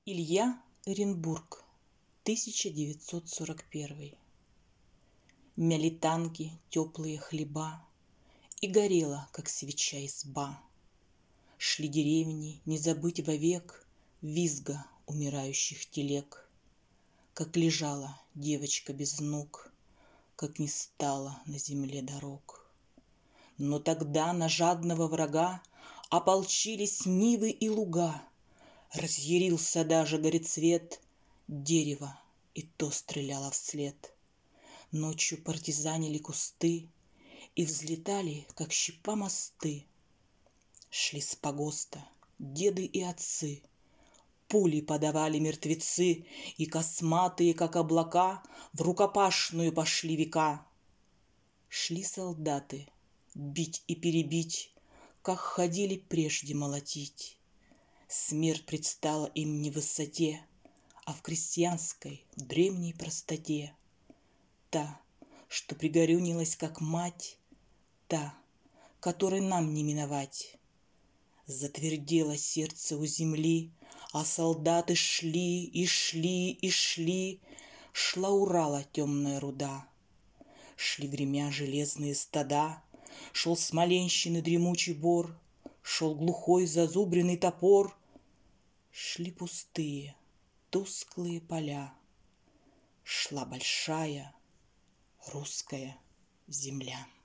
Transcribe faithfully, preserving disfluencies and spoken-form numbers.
Илья Оренбург, тысяча девятьсот сорок первый. Мяли танки теплые хлеба, И горела, как свеча, изба. Шли деревни не забыть вовек Визга умирающих телег. Как лежала девочка без ног, Как не стало на земле дорог. Но тогда на жадного врага Ополчились нивы и луга. Разъярился даже горецвет, Дерево и то стреляло вслед. Ночью партизанили кусты И взлетали, как щепа, мосты. Шли с погоста деды и отцы, Пули подавали мертвецы, И косматые, как облака, В рукопашную пошли века. Шли солдаты бить и перебить, Как ходили прежде молотить. Смерть предстала им не в высоте, А в крестьянской древней простоте. Та, что пригорюнилась, как мать, Та, которой нам не миновать. Затвердело сердце у земли, А солдаты шли и шли и шли. Шла Урала темная руда. Шли гремя железные стада. Шел Смоленщины дремучий бор. Шел глухой зазубренный топор. Шли пустые, тусклые поля. Шла большая русская земля.